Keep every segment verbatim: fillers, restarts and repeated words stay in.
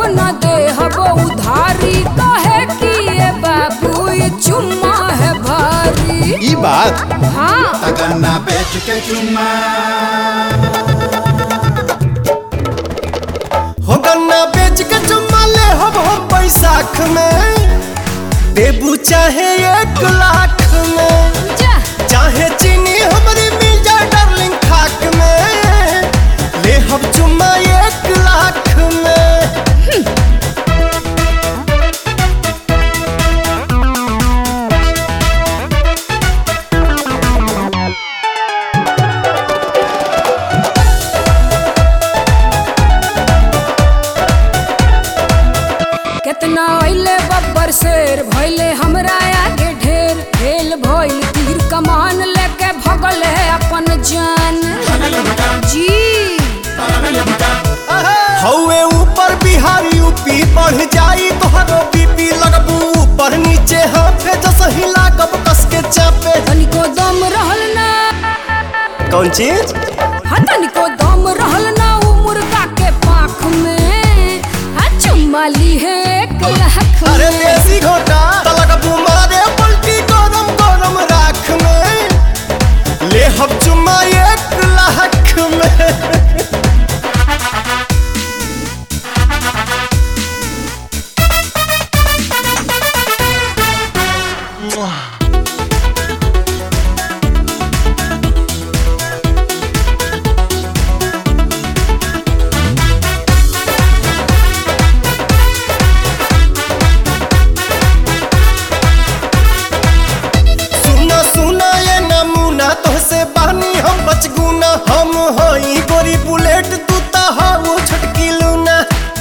न दे हबो उधारी कहे कि ये बाबू ये चुम्मा है भारी। ई बात हाँ गन्ना बेच के चुम्मा हो गन्ना बेच के चुम्मा ले हब हम बैसाख में देबू चाहे एक लाख में जा चाहे चीनी हमारी मिल जाए डार्लिंग खाक में ले हब चुम्मा एक लाख में। कितना अइले बब्बर शेर भइले हमरा आगे ढेर फेल भइल तीर कमान लेके भगल है अपन जान जी। हौवे ऊपर बिहार यूपी बढ़ जाई तोहरो बीपी लगबू ऊपर नीचे हाथे जस हिला कब कस के चापे। तनिको दम रहल ना कौन चीज हाँ तनिको दम रहल ना उ मुर्गा के पाख में हाँ चुम्मा ली है एक लाख में। अरे देसी घोटा लगबू मारे पलटी गरम गरम राख में ले हब चुम्मा एक लाख में। तोहसे बानी हम बचगुना हम हई गोरी बुलेट तू ता हो छटकी लूना।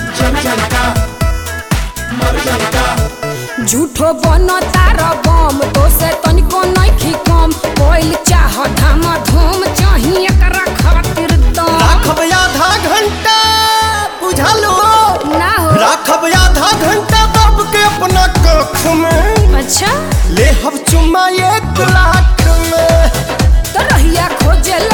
झूठो बनो तारा बम तो से तनिको नइखी कम कोइल चाह धामा धूम चाही एकरा खातिर दम राखब आधा घंटा बुझलो ना हो राखब आधा घंटा दब के अपना कख में अच्छा ले हब चुम्मा एक लाख में। तो रहिया खोजे